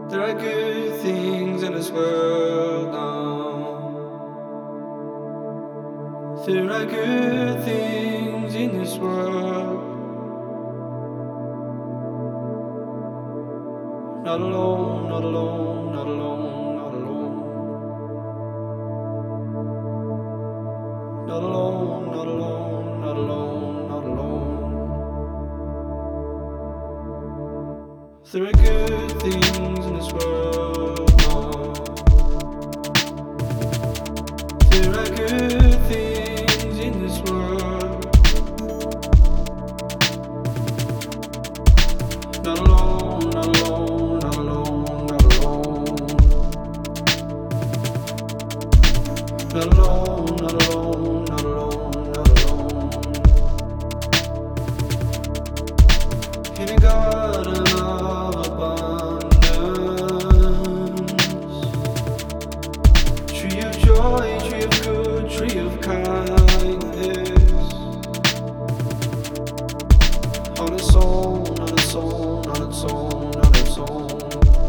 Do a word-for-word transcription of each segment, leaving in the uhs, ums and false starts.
There are good things in this world now. There are good things in this world. Not alone, not alone, not alone, not alone. Not alone, not alone, not alone, not alone. There are good things in this world now. There are good things in this world. Not alone, not alone, not alone, not alone. Not alone, not alone, not alone, not alone. In a garden of abundance, tree of joy, tree of good, tree of kindness. On its own, on its own, on its own, on its own.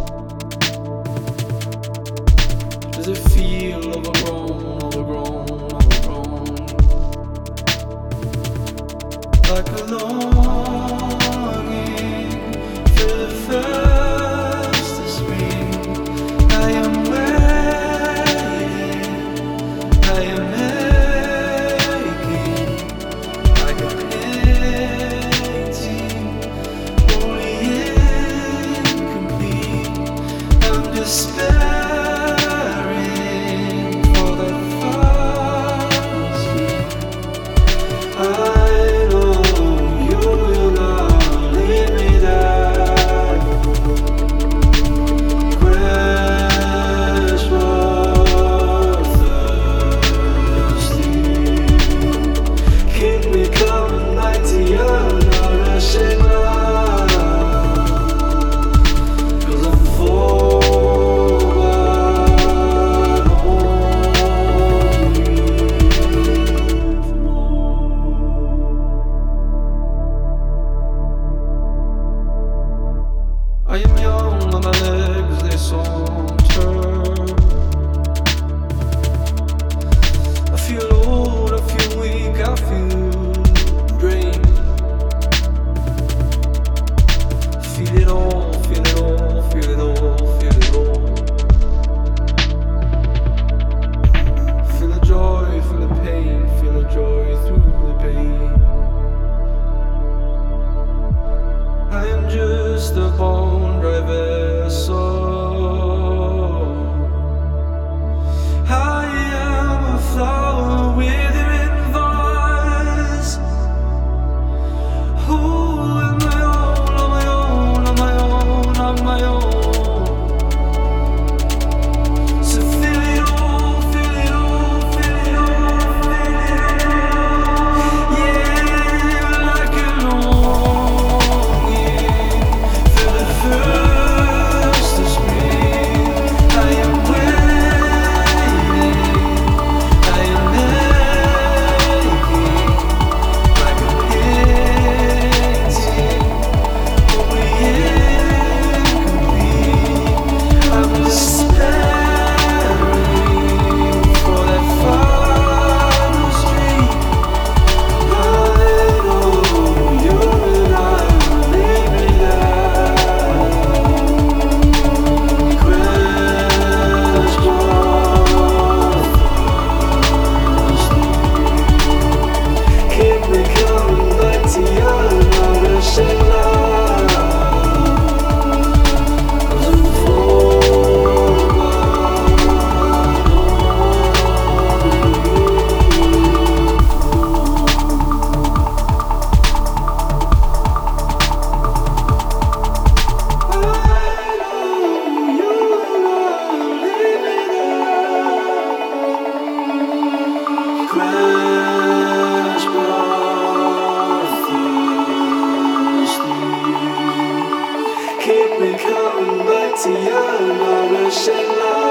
Does it feel overgrown, overgrown, overgrown? Like a longing for the first of spring. I am waiting, I am making like a painting, only incomplete. I'm despairing for the final sweet. I know you will not leave me there. Quench more thirsty. Keep me coming back to your nourishing love. 'Cause I'm forward only. I am young on my legs, they saunter. I feel old, I feel weak, I feel drained. Feel it all, feel it all, feel it all, feel it all. Feel the joy, feel the pain, feel the joy through the pain. I am just a bone dry vessel. I am a flower withering vines. Who am I on, on my own, on my own, on my own? So feel it all, feel it all, feel it all, feel it all. Yeah, like a longing for the first of spring. I am waiting, I am making like a painting, only incomplete. I'm despairing for that final street. I know you will not leave me there. Quench more thirsty. Keep me coming back to your nourishing love. 'Cause I'm forward Quench more thirsty. Keep me coming back to your nourishing love.